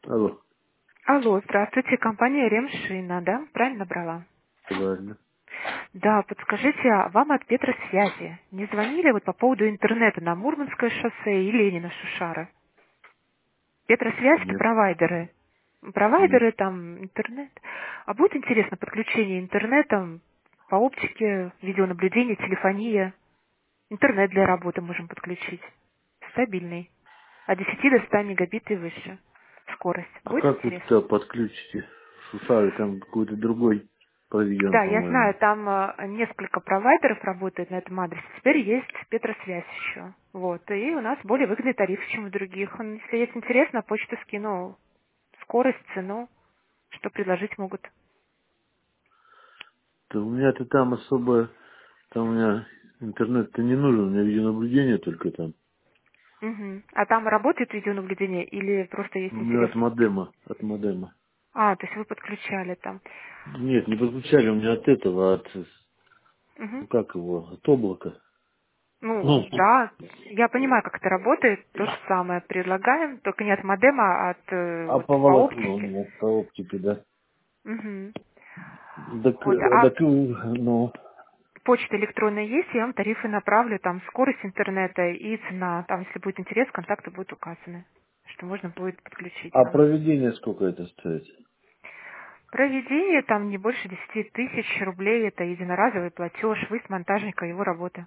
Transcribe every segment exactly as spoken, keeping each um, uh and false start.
Алло, Алло, здравствуйте, компания Ремшина, да? Правильно брала? правильно. Да, подскажите, а вам от Петросвязи не звонили вот по поводу интернета на Мурманское шоссе и Ленина Шушара? Петросвязь это Нет, провайдеры. нет. Провайдеры там интернет. А будет интересно подключение интернета по оптике, видеонаблюдение, телефония. Интернет для работы можем подключить. Стабильный. От десяти до ста мегабит и выше. Скорость. А Будет как вы интересно? туда подключите? Сусары там какой-то другой проведен, Да, я знаю, по-моему. там э, несколько провайдеров работает на этом адресе. Теперь есть Петросвязь еще. Вот. И у нас более выгодный тариф, чем у других. М, Если есть интересно, почту скину скорость, цену, что предложить могут. Да у меня-то там особо, там у меня интернет-то не нужен, у меня видеонаблюдение только там. Мгм. А там работает видеонаблюдение или просто У есть меня интерес? от модема, от модема. А, то есть вы подключали там. Нет, не подключали, у меня от этого, от, Мгм. ну как его, от облака. Ну, Ну, да, я понимаю, как это работает. То же самое предлагаем, только не от модема, а от э, а вот по по волокну, оптике. нет, по оптике, да. Мгм. Так, Вот. э, А так, э, ну, почта электронная есть, я вам тарифы направлю, там скорость интернета и цена. Там, если будет интерес, контакты будут указаны, что можно будет подключить а вам. проведение сколько это стоит? Проведение там не больше десяти тысяч рублей, это единоразовый платеж, вы с монтажника его работы.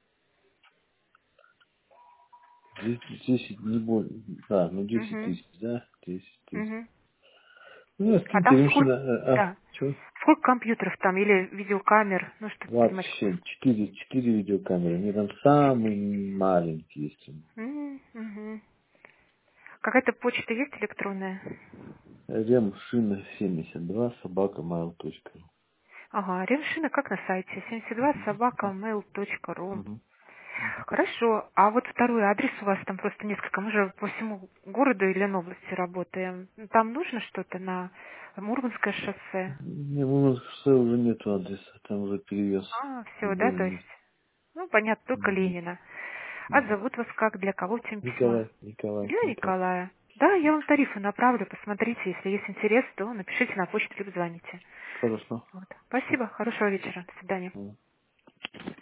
Десять, десять, не более. Да, ну десять Угу, тысяч, да? Десять тысяч. угу. Ну, А скиньте, там Ремшина, сколько, а, а, да, что? сколько компьютеров там или видеокамер, ну, чтобы понимать, какой. Вообще, четыре, четыре видеокамеры. Они там самые маленькие есть. М, мгм. Какая-то почта есть электронная? Ремшина семьдесят два собака mail точка ру. Ага, Ремшина как на сайте, семьдесят два собака mail точка ру. Угу. Хорошо. А вот второй адрес у вас там просто несколько. Мы же по всему городу или области работаем. Там нужно что-то на Мурманское шоссе? Не, у нас в Сэ уже нету адреса, там уже перевез А, в все, да, другое то есть, место. ну, понятно, только Мгм. Ленина. А Мгм. зовут вас как, для кого тем письма? Николай, Николай, Для Николай. Николая. Да, я вам тарифы направлю, посмотрите, если есть интерес, то напишите на почту, либо звоните. Хорошо. Вот. Спасибо, хорошего вечера, до свидания. Мгм.